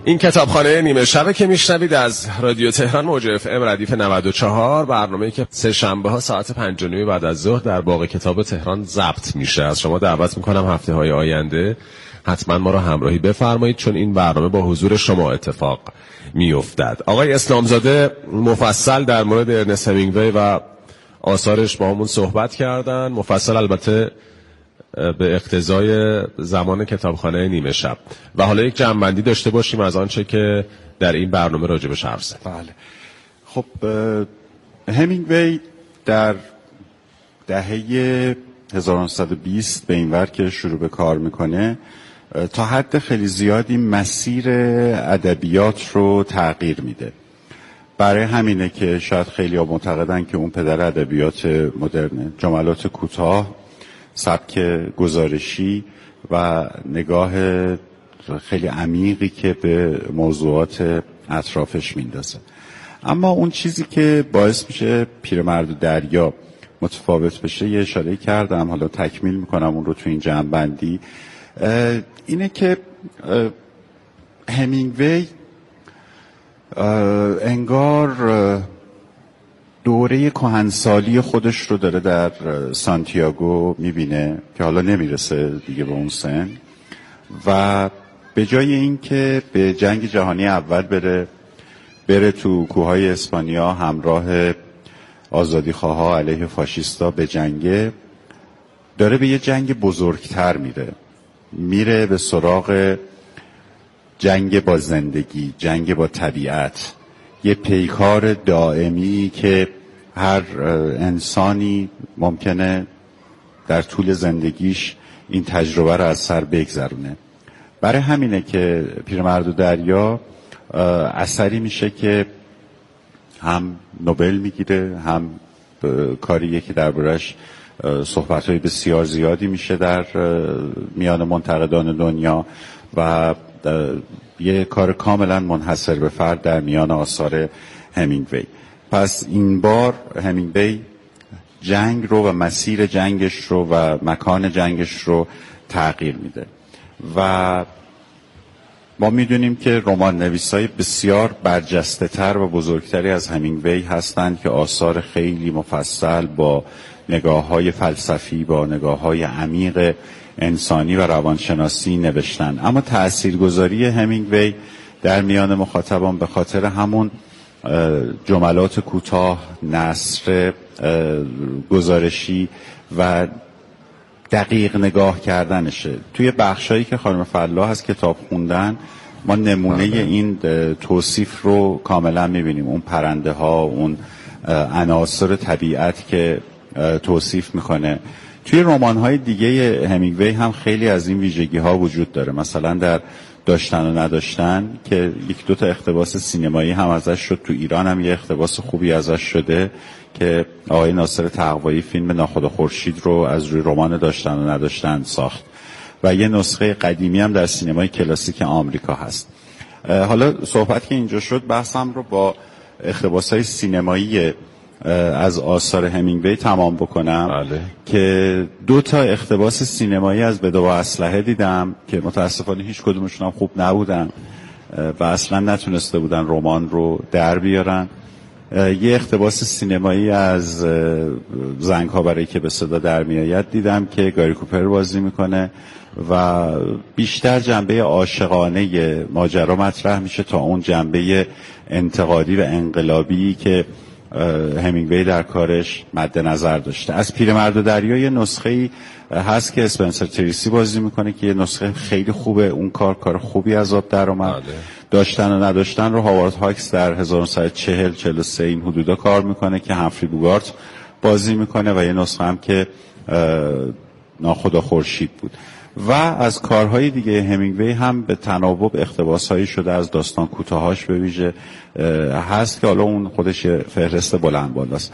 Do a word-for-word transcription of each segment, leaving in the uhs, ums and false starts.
این کتابخانه نیمه شب که میشنوید از رادیو تهران موج اف ام ردیف نود و چهار، برنامه‌ای که سه شنبه ها ساعت پنج و نیم بعد از ظهر در باغ کتاب تهران ضبط میشه. از شما دعوت میکنم هفته های آینده حتما ما را همراهی بفرمایید، چون این برنامه با حضور شما اتفاق میافتد. آقای اسلامزاده مفصل در مورد ارنست همینگوی و آثارش با همون صحبت کردن، مفصل البته به اقتضای زمان کتابخانه نیمه شب. و حالا یک جمع‌بندی داشته باشیم از آنچه که در این برنامه راجبش حرف زدیم. بله. خب همینگوی در دهه هزار و نهصد و بیست به این ور که شروع به کار میکنه، تا حد خیلی زیادی مسیر ادبیات رو تغییر میده. برای همینه که شاید خیلی ها معتقدن که اون پدر ادبیات مدرنه. جملات کوتاه، سبک گزارشی و نگاه خیلی عمیقی که به موضوعات اطرافش میندازه. اما اون چیزی که باعث میشه پیرمرد و دریا متفاوت بشه، یه اشاره کردم، حالا تکمیل میکنم اون رو تو این جمع‌بندی، اینه که همینگوی انگار دوره کهنسالی خودش رو داره در سانتیاگو میبینه که حالا نمیرسه دیگه به اون سن، و به جای این که به جنگ جهانی اول بره بره تو کوههای اسپانیا همراه آزادیخواها علیه فاشیستا به جنگه، داره به یه جنگ بزرگتر میره میره به سراغ جنگ با زندگی، جنگ با طبیعت، یه پیکار دائمی که هر انسانی ممکنه در طول زندگیش این تجربه رو از سر بگذرونه. برای همینه که پیرمرد و دریا اثری میشه که هم نوبل میگیره، هم کاریه که دربارش صحبت‌های بسیار زیادی میشه در میان منتقدان دنیا و یه کار کاملا منحصر به فرد در میان آثار همینگوی. پس این بار همینگوی جنگ رو و مسیر جنگش رو و مکان جنگش رو تغییر میده و ما میدونیم که رمان نویسای بسیار برجسته تر و بزرگتری از همینگوی هستند که آثار خیلی مفصل با نگاه‌های فلسفی، با نگاه‌های عمیق انسانی و روانشناسی نوشتن. اما تاثیرگذاری همینگوی در میان مخاطبان به خاطر همون جملات کوتاه، نثر گزارشی و دقیق نگاه کردنشه. توی بخشایی که خانم فلاح از کتاب خوندن ما نمونه این توصیف رو کاملا میبینیم. اون پرنده ها، اون عناصر طبیعت که توصیف میکنه. توی رمان های دیگه همینگوی هم خیلی از این ویژگی ها وجود داره. مثلا در داشتن و نداشتن که یک دو تا اقتباس سینمایی هم ازش شد، تو ایران هم یه اقتباس خوبی ازش شده که آقای ناصر تقوایی فیلم ناخدا خورشید رو از روی رمان داشتن و نداشتن ساخت و یه نسخه قدیمی هم در سینمای کلاسیک آمریکا هست. حالا صحبت که اینجا شد بحثم رو با اقتباس‌های سینمایی از آثار همینگوی تمام بکنم. بله. که دو تا اقتباس سینمایی از بده و اسلحه دیدم که متاسفانه هیچ کدومشون هم خوب نبودن و اصلا نتونسته بودن رمان رو در بیارن. یه اقتباس سینمایی از زنگ ها برای که به صدا در میآید دیدم که گاری کوپر بازی میکنه و بیشتر جنبه عاشقانه ماجرا مطرح میشه تا اون جنبه انتقادی و انقلابی که همینگوی در کارش مد نظر داشته. از پیرمرد و دریا یه نسخه‌ای هست که اسپنسر تریسی بازی میکنه که یه نسخه خیلی خوبه. اون کار کار خوبی از آب در اومد. بله. داشتن و نداشتن رو هاوارد هاکس در هزار و نهصد و چهل چهل و سه این حدودا کار میکنه که همفری بوگارت بازی میکنه و یه نسخه هم که ناخدا خورشید بود. و از کارهای دیگه همینگوی هم به تناوب اقتباسهایی شده از داستان کوتاهاش به ویژه هست که حالا اون خودش فهرست بلند بالاست.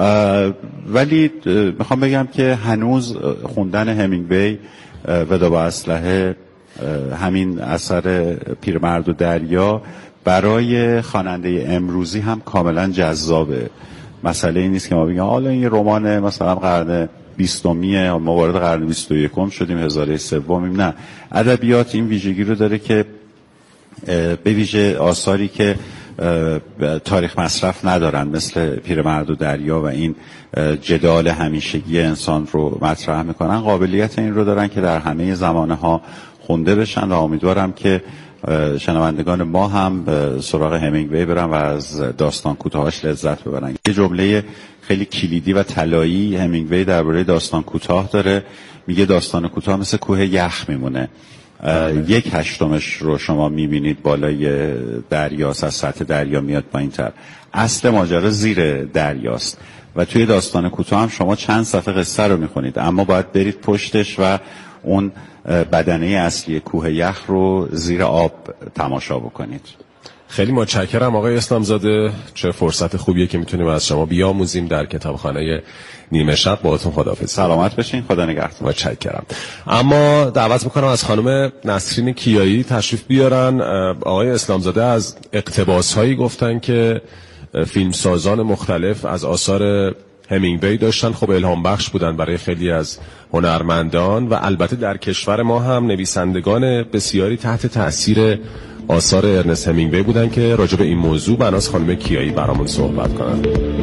ولی میخوام بگم که هنوز خوندن همینگوی ودا با اسلحه، همین اثر پیرمرد و دریا برای خواننده امروزی هم کاملا جذابه. مسئله این نیست که ما بگیم حالا این رمان مثلا قرن بیستمیه ما وارد قرن بیست و یکم شدیم، هزاره سومیم. نه، ادبیات این ویژگی رو داره که به ویژه آثاری که تاریخ مصرف ندارن مثل پیرمرد و دریا و این جدال همیشگی انسان رو مطرح میکنن، قابلیت این رو دارن که در همه زمانه ها خونده بشن و امیدوارم که شنوندگان ما هم سراغ همینگوی برن و از داستان کوتاهاش لذت ببرن. یه جمله خیلی کلیدی و طلایی همینگوی درباره داستان کوتاه داره، میگه داستان کوتاه مثل کوه یخ میمونه. یک هشتمش رو شما میبینید بالای دریاست، از سطح دریا میاد پایین‌تر. اصل ماجرا زیر دریاست و توی داستان کوتاه هم شما چند صفحه قصه رو میخونید، اما باید برید پشتش و اون بدنه اصلی کوه یخ رو زیر آب تماشا بکنید. خیلی متشکرم آقای اسلامزاده، چه فرصت خوبیه که میتونیم از شما بیاموزیم در کتابخانه نیمه شب. باهاتون خداحافظی. سلامت باشین، خدا نگهدار. متشکرم. اما دعوت میکنم از خانم نسرین کیایی تشریف بیارن. آقای اسلامزاده از اقتباس‌هایی گفتن که فیلمسازان مختلف از آثار همینگوی داشتن، خب الهام بخش بودن برای خیلی از هنرمندان و البته در کشور ما هم نویسندگان بسیاری تحت تأثیر آثار ارنست همینگوی بودن که راجع به این موضوع بناس خانم کیایی برامون صحبت کنن.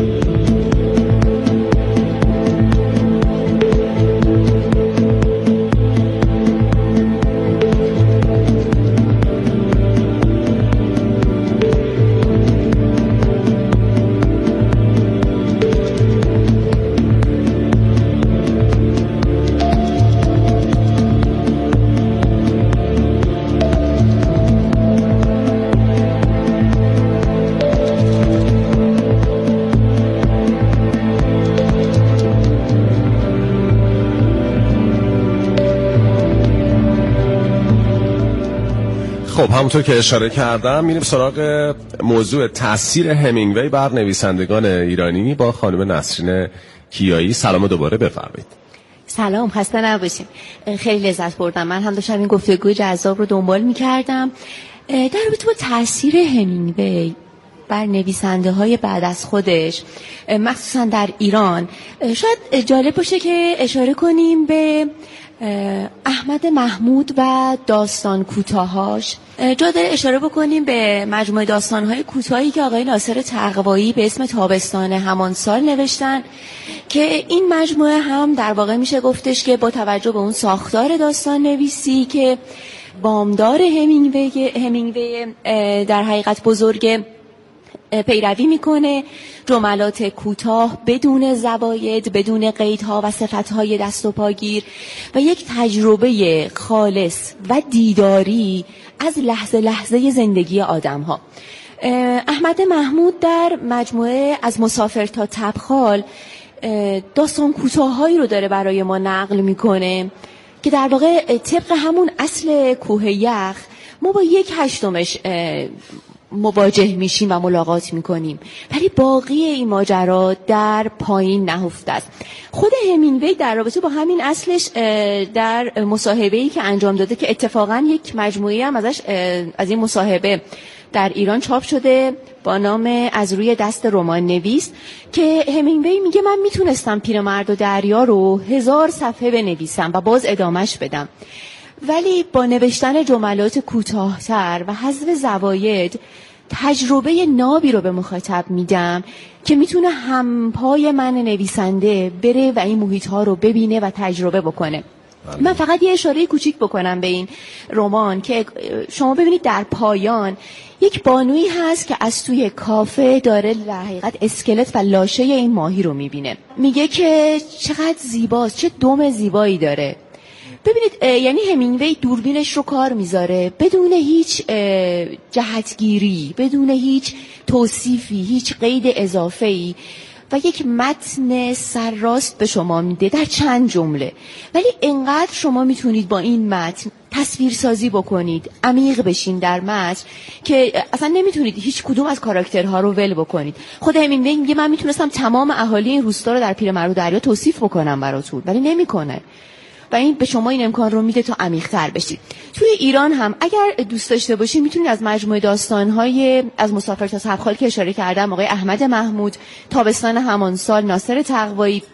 خب همونطور که اشاره کردم میریم سراغ موضوع تاثیر همینگوی بر نویسندگان ایرانی با خانم نسرین کیایی. سلام دوباره، بفرمایید. سلام، خسته نباشین. خیلی لذت بردم. من هم داشتم این گفتگوی جذاب رو دنبال می‌کردم در رابطه با تاثیر همینگوی بر نویسنده های بعد از خودش، مخصوصا در ایران. شاید جالب باشه که اشاره کنیم به احمد محمود و داستان کوتاهاش. جا داره اشاره بکنیم به مجموعه داستان‌های کوتاهی که آقای ناصر تقوایی به اسم تابستان همان سال نوشتن که این مجموعه هم در واقع میشه گفتش که با توجه به اون ساختار داستان نویسی که بامدار همینگوی همینگوی در حقیقت بزرگ پیروی میکنه، جملات کوتاه بدون زواید، بدون قیدها و صفتهای دست و پاگیر و یک تجربه خالص و دیداری از لحظه لحظه زندگی آدم‌ها. احمد محمود در مجموعه از مسافر تا تبخال داستان کوتاهایی رو داره برای ما نقل میکنه که در واقع طبق همون اصل کوه یخ ما با یک هشتمش مواجه میشیم و ملاقات میکنیم، ولی باقی این ماجرا در پایین نهفته است. خود همینگوی در رابطه با همین اصلش در مصاحبه‌ای که انجام داده که اتفاقا یک مجموعه هم ازش از این مصاحبه در ایران چاپ شده با نام از روی دست رمان نویس، که همینگوی میگه من میتونستم پیرمرد و دریا رو هزار صفحه بنویسم و باز ادامش بدم، ولی با نوشتن جملات کوتاه‌تر و حذف زواید تجربه نابی رو به مخاطب میدم که میتونه همپای من نویسنده بره و این محیط‌ها رو ببینه و تجربه بکنه. من فقط یه اشاره کوچیک بکنم به این رمان که شما ببینید در پایان یک بانویی هست که از توی کافه داره در حقیقت اسکلت و لاشه این ماهی رو میبینه. میگه که چقدر زیباست، چه دم زیبایی داره. ببینید یعنی همینگوی دوربینش رو کار میذاره بدون هیچ جهتگیری، بدون هیچ توصیفی، هیچ قید اضافه‌ای و یک متن سرراست به شما میده در چند جمله، ولی انقدر شما میتونید با این متن تصویرسازی بکنید، عمیق بشین در متن که اصلا نمیتونید هیچ کدوم از کاراکترها رو ول بکنید. خود همینگوی میگه من میتونستم تمام اهالی این روستا رو در پیرمرد و دریا توصیف بکنم براتون، ولی نمیکنه و این به شما این امکان رو میده تا عمیق‌تر بشید. توی ایران هم اگر دوست داشته باشید میتونید از مجموعه داستان‌های از مسافر تا تبخال که اشاره کردم، آقای احمد محمود، تابستان همان سال، ناصر تقوایی،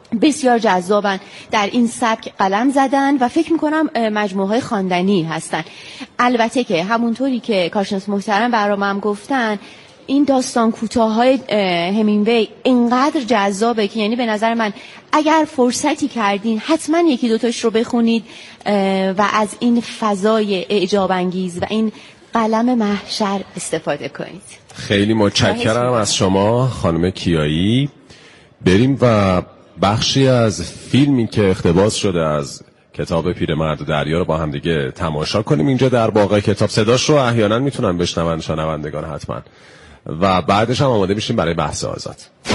بسیار جذابن، در این سبک قلم زدن و فکر میکنم مجموعه خواندنی هستن. البته که همونطوری که کارشناس محترم برامم گفتن این داستان کوتاه‌های همینگوی اینقدر جذابه که یعنی به نظر من اگر فرصتی کردین حتما یکی دوتاش رو بخونید و از این فضای اعجاب انگیز و این قلم محشر استفاده کنید. خیلی متشکرم از شما خانم کیایی. بریم و بخشی از فیلمی که اقتباس شده از کتاب پیرمرد دریا رو با هم دیگه تماشا کنیم. اینجا در باغ کتاب صداش رو احیانا میتونن بشنون شنوندگان حتما، و بعدش هم آماده میشیم برای بحث آزاد.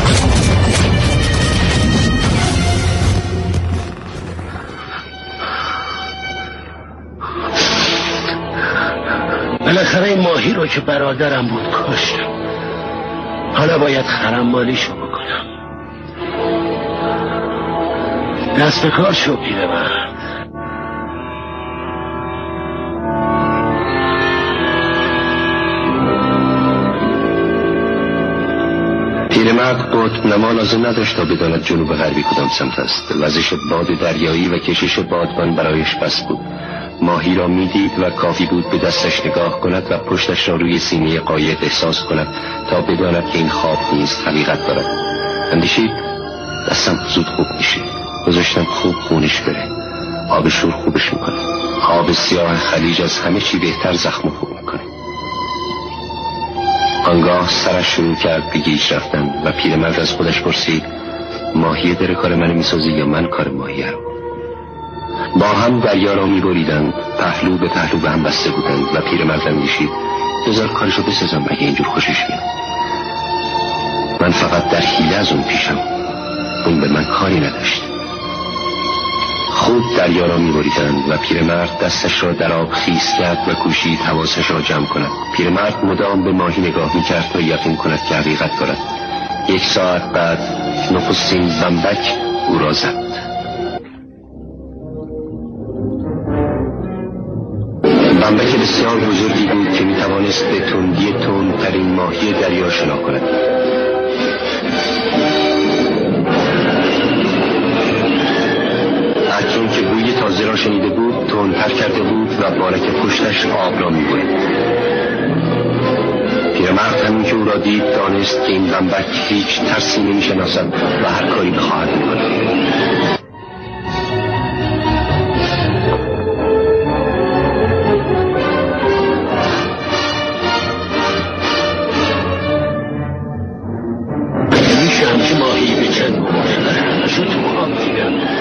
بالاخره این ماهی رو که برادرم بود کشتم، حالا باید خرمالیشو بکنم. دست به کار شو پیرمرد. پیرمرد قطب نما لازم نداشت تا بداند جنوب غربی کدام سمت است. وزش باد دریایی و کشش بادبان برایش بس بود. ماهی را میدید و کافی بود به دستش نگاه کند و پشتش را روی سینه قایق احساس کند تا بداند که این خواب نیست، حقیقت دارد. اندیشید دستم زود خوب میشه، گذاشتم خوب خونش بره. آب شور خوبش میکنه. آب سیاه خلیج از همه چی بهتر زخم خوب میکنه. آنگاه سرش شروع کرد به گیج رفتن و پیرمرد از خودش پرسید ماهی داره کار منو میسازه یا من کار ماهی رو؟ با هم دریا را میبریدند، پهلو به پهلو به هم بسته بودند و پیرمرد اندیشید بذار کارشو بسازم اگه اینجور خوشش میاد. من فقط در حیله از اون پیشم، اون به من کاری نداشت. خوب دریا را می‌بریدند و پیرمرد دستش را در آب خیس کرد و کوشید حواسش را جمع کند. پیرمرد مدام به ماهی نگاه می‌کرد تا یقین کند که حقیقت دارد. یک ساعت بعد نخستین بمبک او را زد. بمبک بسیار بزرگی بود که می‌توانست به تندی تندترین ماهی دریا شنا کند. اکنون که بوی تازه را شنیده بود تندتر کرده بود و بالک پشتش آب را می‌برید. پیرمرد همین که او را دید دانست که این بمبک هیچ ترسی نمی‌شناسد و هر کاری بخواهد می‌کند. میشه همچه ماهی بچن شد تو آب دیدم.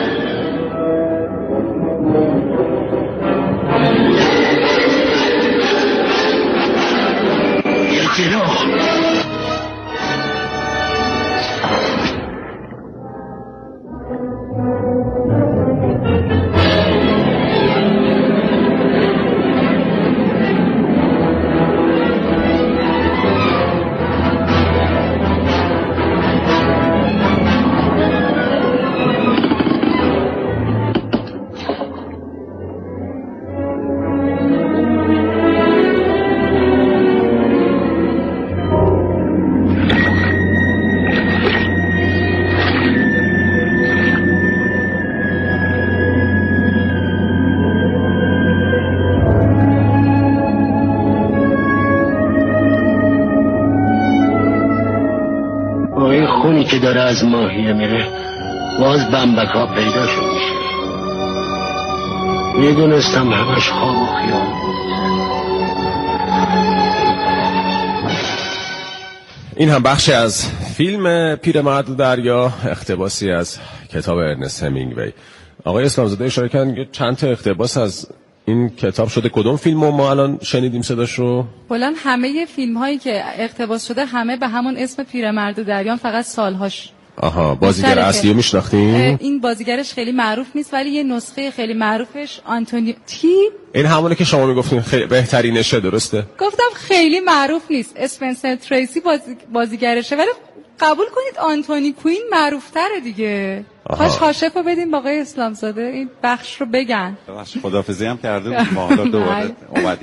خونی که داره از ماهیه میره باز بمبک ها پیدا شد میشه. میدونستم همش خواب و خیال بود. این هم بخشی از فیلم پیرمرد دریا، اقتباسی از کتاب ارنست همینگوی. آقای اسلامزاده اشاره کردن چند تا اقتباس از این کتاب شده. کدوم فیلم رو ما الان شنیدیم صداش رو؟ کلاً همه فیلم هایی که اقتباس شده همه به همون اسم پیرمرد دریا، فقط سالهاش. آها، بازیگر اصلی رو میشناختیم؟ این بازیگرش خیلی معروف نیست ولی یه نسخه خیلی معروفش آنتونی چی؟ این همونه که شما میگفتین خیلی بهترینشه، درسته؟ گفتم خیلی معروف نیست. اسپنسر تریسی بازی... بازیگرشه ولی قبول کنید آنتونی کوین معروفتره دیگه. کاش کاشف رو بدیم با آقای اسلامزاده این بخش رو بگن. خداحافظی هم کرده ما حالا دوباره اومدیم.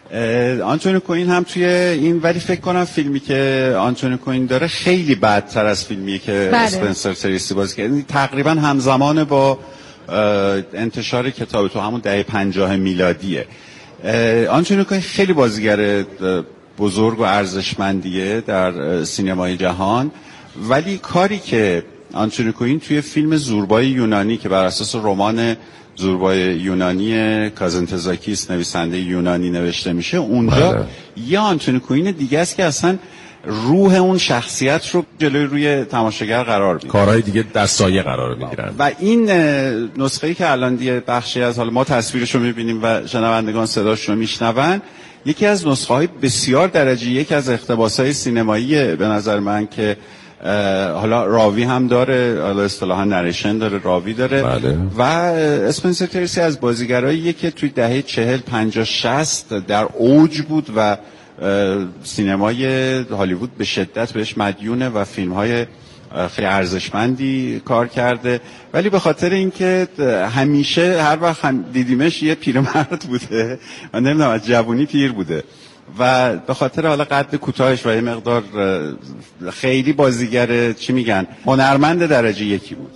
آنتونی کوین هم توی این، ولی فکر کنم فیلمی که آنتونی کوین داره خیلی بدتر از فیلمیه که بله. اسپنسر تریسی بازی کرد. تقریبا همزمان با انتشار کتاب تو همون دهه پنجاه میلادیه. آنتونی کوین خیلی بازیگر بزرگ و ارزشمندیه در سینمای جهان، ولی کاری که آنتونی کوین توی فیلم زوربای یونانی که بر اساس رمان زوربای یونانی کازنتزاکیس نویسنده یونانی نوشته میشه، اونجا بله. یه آنتونی کوین دیگه است که اصلا روح اون شخصیت رو جلوی روی تماشاگر قرار میده، کارهای دیگه در سایه قرار میگیرن. و این نسخه‌ای که الان دیگه بخشی از حالا ما تصویرش رو میبینیم و شنوندگان صداش رو میشنون، یکی از نسخه‌های بسیار درجه یک از اقتباس‌های سینمایی به نظر من که حالا راوی هم داره، حالا اصطلاحاً نریشن داره، راوی داره بله. و اسپنسر تریسی از بازیگراییه که توی دهه چهل پنجاه شصت در اوج بود و سینمای هالیوود به شدت بهش مدیونه و فیلم‌های خیلی ارزشمندی کار کرده، ولی به خاطر اینکه همیشه هر وقت هم دیدیمش یه پیرمرد بوده، من نمیدونم از جوونی پیر بوده و به خاطر حالا قد کوتاهش و یه مقدار خیلی بازیگر چی میگن هنرمند درجه یکی بود.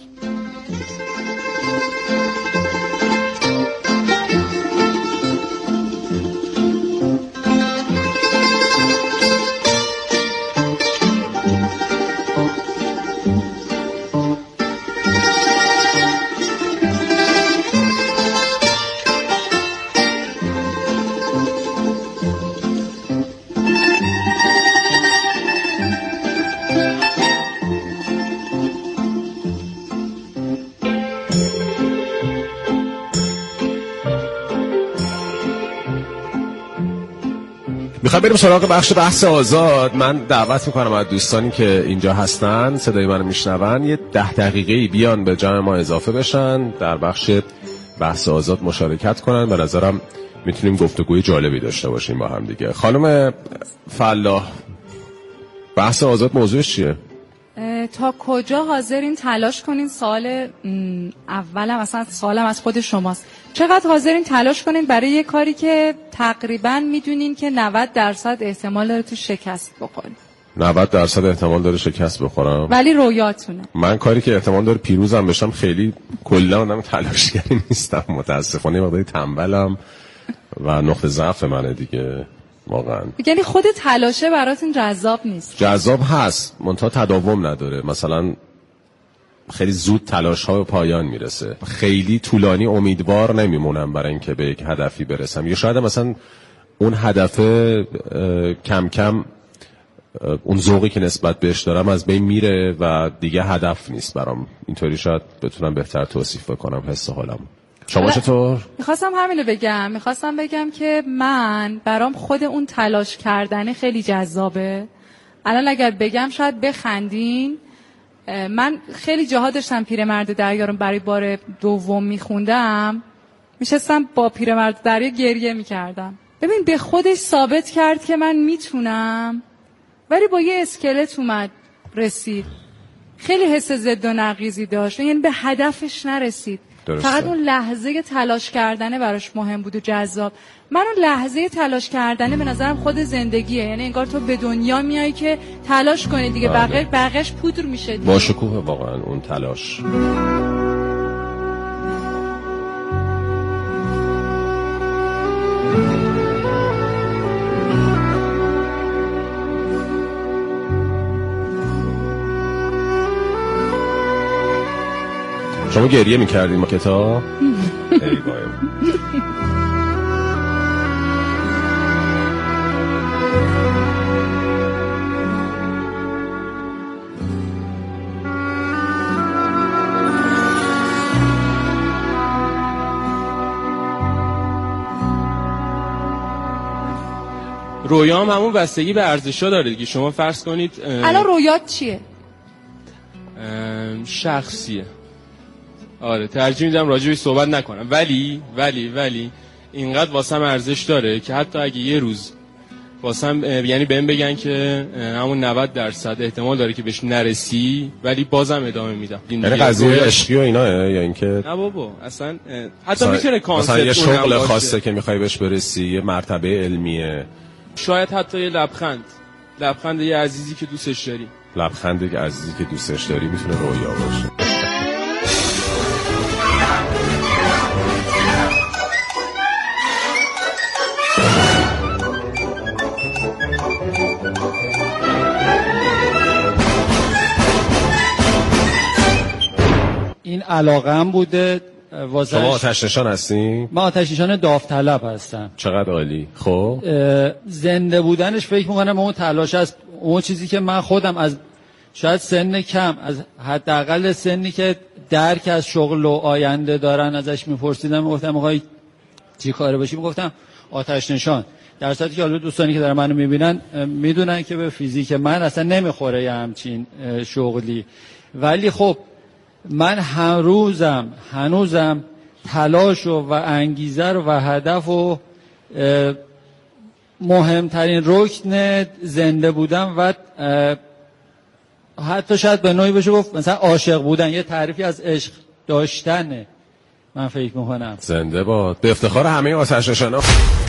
میخوام بریم سراغ بخش بحث آزاد. من دعوت میکنم از دوستانی که اینجا هستن صدای منو میشنون یه ده دقیقه‌ای بیان به جمع ما اضافه بشن، در بخش بحث آزاد مشارکت کنن. به نظرم میتونیم گفتگوی جالبی داشته باشیم با هم دیگه. خانم فلاح، بحث آزاد موضوعش چیه؟ تا کجا حاضرین تلاش کنین؟ سوال اولم اصلا سوالم از خود شماست. چقدر حاضرین تلاش کنین برای یه کاری که تقریبا میدونین که نود درصد احتمال داره تو شکست بخورین؟ نود درصد احتمال داره شکست بخورم، ولی رویاتونه. من کاری که احتمال داره پیروزم بشم خیلی کلا آدم تلاشگری نیستم، متاسفانه مقداری تنبلم و نقطه ضعف منه دیگه واقعا. یعنی خود تلاشه براتون جذاب نیست؟ جذاب هست، منتها تداوم نداره. مثلا خیلی زود تلاش ها به پایان میرسه، خیلی طولانی امیدوار نمیمونم برای اینکه به یک هدفی برسم، یا شاید مثلا اون هدف کم کم اون ذوقی که نسبت بهش دارم از بین میره و دیگه هدف نیست برام. اینطوری شاید بتونم بهتر توصیف بکنم حس حالم. شما چطور؟ میخواستم همینو بگم میخواستم بگم که من برام خود اون تلاش کردن خیلی جذابه. الان اگر بگم شاید بخندین. من خیلی جاها داشتم پیرمرد دریا رو برای بار دوم میخوندم، میشستم با پیرمرد دریا گریه میکردم. ببین به خودش ثابت کرد که من میتونم، ولی با یه اسکلت اومد رسید. خیلی حس ضد و نقیضی داشت، یعنی به هدفش نرسید. درسته. فقط اون لحظه تلاش کردنه براش مهم بود و جذاب. من اون لحظه تلاش کردنه به نظرم خود زندگیه، یعنی انگار تو به دنیا میای که تلاش کنی دیگه، بقیه بقیه‌اش پودر میشه دیگه. با شکوه واقعا اون تلاش. شما گریه میکردین ما کتاب؟ ای وای. رویام همون بستگی به ارزش‌ها داره دیگه. شما فرض کنید الان رویات چیه؟ شخصیه. آره ترجیح میدم راجعش صحبت نکنم، ولی ولی ولی اینقدر واسم ارزش داره که حتی اگه یه روز واسم یعنی بهم بگن که همون نود درصد احتمال داره که بهش نرسی ولی بازم ادامه میدم. یعنی قضیه عشقی و اینا یا اینکه نه بابا اصلا حتی میتونه کانسپت مثلا یه شغل خاصه که میخوای بهش برسی، یه مرتبه علمیه، شاید حتی یه لبخند لبخند یه عزیزی که دوستش داری. لبخند یک عزیزی که دوستش داری میتونه رویا باشه. این علاقه هم بوده واسه شما آتش نشان هستین؟ من آتش نشان داوطلب هستم. چقدر عالی. خب زنده بودنش فکر میکنم اون تلاش است، اون چیزی که من خودم از شاید سن کم، از حداقل سنی که درک از شغل و آینده دارن ازش میپرسیدم، میگفتم آقای چی کاره باشی، میگفتم آتش نشان. در صورتی که حالا دوستانی که دارن منو میبینن میدونن که به فیزیک من اصلا نمیخوره یه همچین شغلی، ولی خب من هر روزم هنوزم تلاش و, و انگیزه رو و هدف و مهمترین رکن زنده بودن و حتی شاید به نوعی بشه گفت مثلا عاشق بودن، یه تعریفی از عشق داشتنه. من فکر میکنم زنده باد. به افتخار همه آتش نشانا.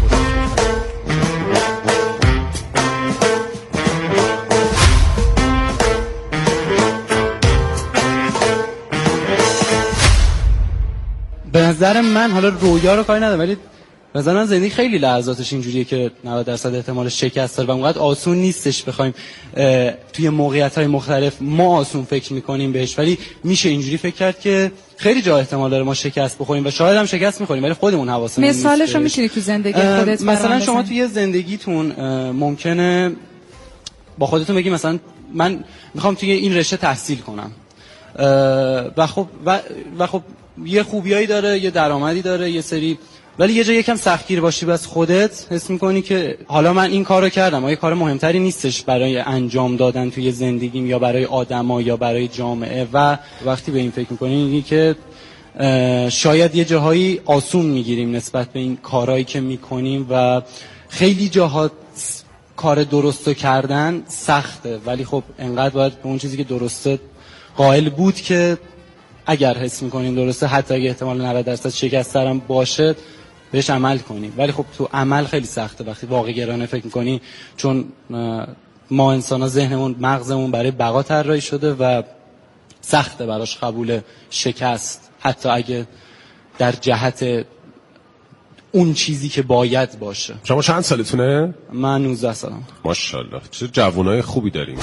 به نظر من، حالا رویا رو کاری ندارم، ولی به نظر من زندگی خیلی لحظاتش اینجوریه که نود درصد احتمال شکست داره و اونقدر آسون نیستش بخوایم توی موقعیت‌های مختلف ما آسون فکر می‌کنیم بهش، ولی میشه اینجوری فکر کرد که خیلی جا احتمال داره ما شکست بخوریم و شاید هم شکست می‌خوریم ولی خودمون حواسمون نیست. مثالش رو می‌تونی تو زندگی خودت مثلا شما توی زندگیتون ممکنه با خودتون بگی مثلا من می‌خوام توی این رشته تحصیل کنم و خب و, و خب یه خوبیایی داره، یه درآمدی داره، یه سری، ولی یه جا یکم سختگیر باشی بس خودت حس می‌کنی که حالا من این کارو کردم، اما یه کار مهمتری نیستش برای انجام دادن توی زندگیم یا برای آدما یا برای جامعه، و وقتی به این فکر می‌کنی اینی که شاید یه جاهایی آسون میگیریم نسبت به این کارهایی که می‌کنیم و خیلی جاها کار درستو کردن سخته، ولی خب انقدر باید به اون چیزی که درسته قائل بود که اگر حس میکنیم درسته، حتی اگه احتمال نود درصد شکست هم باشه بهش عمل کنیم، ولی خب تو عمل خیلی سخته وقتی واقع گرانه فکر میکنی، چون ما انسان ها ذهنمون مغزمون برای بقا طراحی شده و سخته براش قبول شکست، حتی اگه در جهت اون چیزی که باید باشه. شما چند سالتونه؟ من نوزده سالم. ماشاءالله چه جوانای خوبی داریم.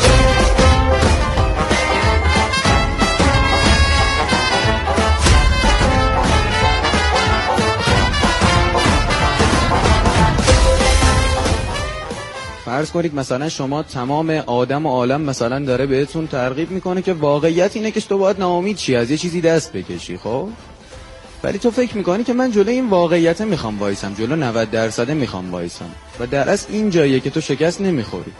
فرض کنید مثلا شما تمام آدم و عالم مثلا داره بهتون ترغیب میکنه که واقعیت اینه که تو باید ناامید چی از یه چیزی دست بکشی، خب ولی تو فکر میکنی که من جلو این واقعیت میخوام وایسم، جلو نود درصد میخوام وایسم، و در اصل این جاییه که تو شکست نمیخوری.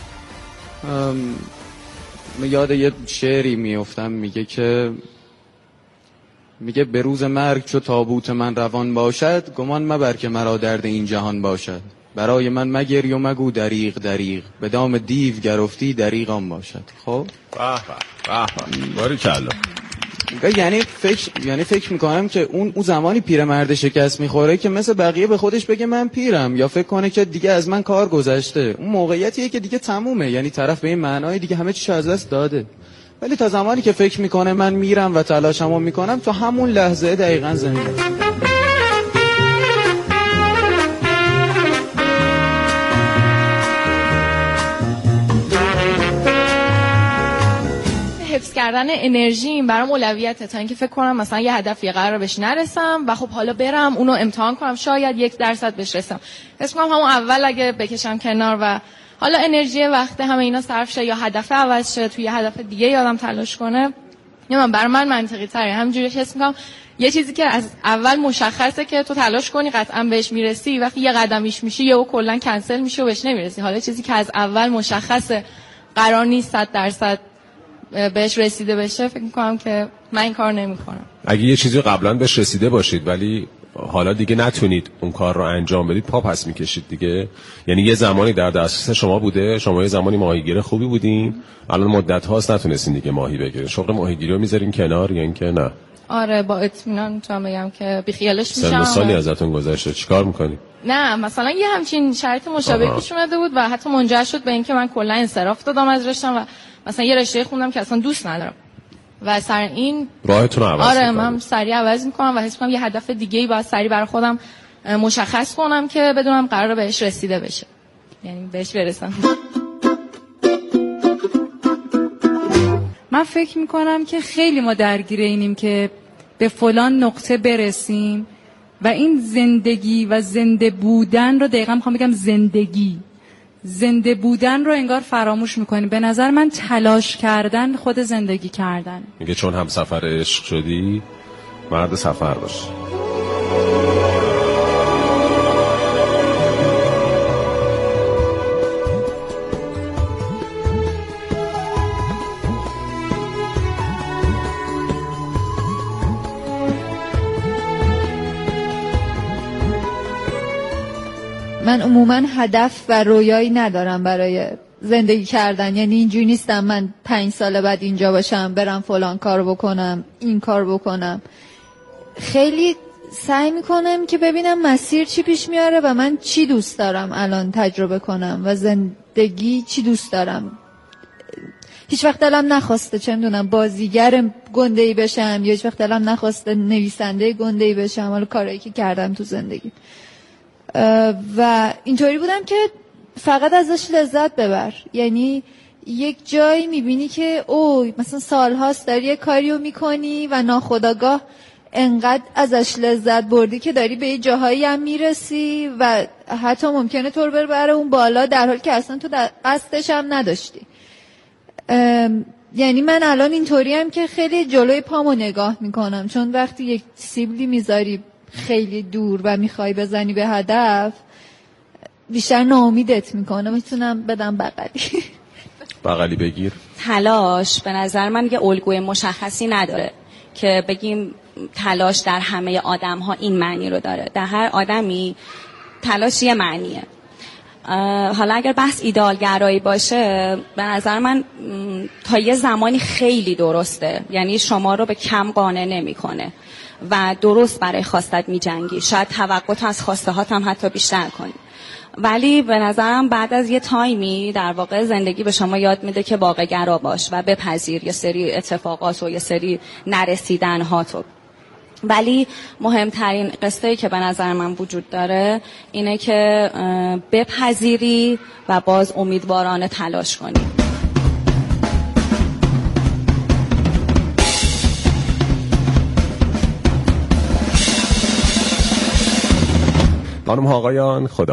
ام... یاد یه شعری میافتم میگه که میگه به روز مرگ چو تابوت من روان باشد، گمان مبر که مرا درد این جهان باشد، برای من مگری و مگو دریغ دریغ، به دام دیو گرفتی دریغم باشد. خب به به به باریکلا. یعنی فکر یعنی فکر میکنم که اون اون زمانی پیرمرد شکست میخوره که مثل بقیه به خودش بگه من پیرم، یا فکر کنه که دیگه از من کار گذشته. اون موقعیتیه که دیگه تمومه، یعنی طرف به این معنای دیگه همه چیز از دست داده. ولی تا زمانی که فکر میکنه من میرم و تلاشمو میکنم، تا همون لحظه دقیقاً زنده. حفظ کردن انرژی برام اولویته، تا اینکه فکر کنم مثلا یه هدفی قرار بهش نرسم و خب حالا برم اونو امتحان کنم شاید یک درصد بهش رسم. حس کنم همون اول اگه بکشم کنار و حالا انرژی وقت همه اینا صرف شه یا هدف عوض شه توی هدف دیگه یادم تلاش کنه، نمیدونم برای من منطقی تره. همینجوری حس میکنم یه چیزی که از اول مشخصه که تو تلاش کنی قطعا بهش میرسی، وقتی یه قدمیش میشی یا کلا کنسل میشه و بهش نمیرسی. حالا چیزی که از اول مشخصه قرار نیست صد درصد بهش رسیده بشه، فکر میکنم که من این کار نمیکنم. اگه یه چیزی قبلا بهش رسیده باشید ولی حالا دیگه نتونید اون کار رو انجام بدید پا پس میکشید دیگه؟ یعنی یه زمانی در دسترس شما بوده، شما یه زمانی ماهیگیر خوبی بودین، الان مدت هاست نتونستین دیگه ماهی بگیرین، شغل ماهیگیری رو میذارین کنار یا اینکه نه؟ آره با اطمینان میتونم بگم که بیخیالش میشم. سن و سالی ازتون گذشته، چیکار میکنی؟ نه مثلا یه همچین شرط مشابهی پیش اومده بود و حتی منجر شد به اینکه من کلا انصراف دادم از رشتم و مثلا یه رشته خوندم که اصلا دوست ندارم و سر این راهتون رو عوض آره میکنم. من سریع عوض میکنم و حس میکنم یه هدف دیگه‌ای باید سریع برای خودم مشخص کنم که بدونم قراره بهش رسیده بشه، یعنی بهش برسم. من فکر میکنم که خیلی ما درگیر اینیم که به فلان نقطه برسیم و این زندگی و زنده بودن رو دقیقا میخوام بگم زندگی زنده بودن رو انگار فراموش میکنیم. به نظر من تلاش کردن خود زندگی کردن. میگه چون هم سفر عشق شدی مرد سفر باش. من عموما هدف و رویایی ندارم برای زندگی کردن، یعنی اینجوری نیستم من پنج سال بعد اینجا باشم برم فلان کار بکنم این کار بکنم. خیلی سعی میکنم که ببینم مسیر چی پیش میاره و من چی دوست دارم الان تجربه کنم و زندگی چی دوست دارم. هیچ وقت دلم نخواسته چه میدونم بازیگر گنده‌ای بشم یا هیچ وقت دلم نخواسته نویسنده گنده‌ای بشم، حالا کارهایی که کردم تو زندگی و اینطوری بودم که فقط ازش لذت ببر. یعنی یک جایی میبینی که او مثلا سالهاست داری یه کاریو میکنی و ناخودآگاه انقدر ازش لذت بردی که داری به یه جاهایی هم میرسی و حتی ممکنه تو رو ببره اون بالا در حالی که اصلا تو قصدش هم نداشتی. یعنی من الان اینطوری هم که خیلی جلوی پامو نگاه میکنم، چون وقتی یک سیبلی میذاری خیلی دور و میخوای بزنی به هدف بیشتر ناامیدت میکنه. میتونم بدم بغلی بغلی بگیر. تلاش به نظر من یه الگوی مشخصی نداره که بگیم تلاش در همه آدم ها این معنی رو داره. در هر آدمی تلاش یه معنیه. حالا اگر بحث ایدئالگرایی باشه به نظر من تا یه زمانی خیلی درسته، یعنی شما رو به کم قانع نمیکنه و درست برای خواستت میجنگی، شاید توقعت از خواسته هات هم حتی بیشتر کنی، ولی به نظرم بعد از یه تایمی در واقع زندگی به شما یاد میده که واقع گرا باش و بپذیر یه سری اتفاقات و یه سری نرسیدن هاتو. ولی مهمترین قصه‌ای که به نظر من وجود داره اینه که بپذیری و باز امیدوارانه تلاش کنی. خانم ها آقایان، خدا